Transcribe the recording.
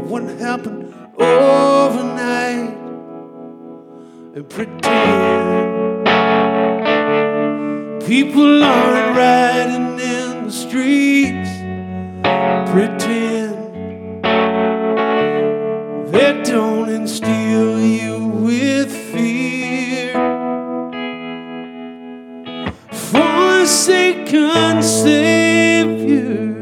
wouldn't happen overnight. And pretend people aren't riding in the streets. Pretend they don't instill you with fear. Forsaken Savior,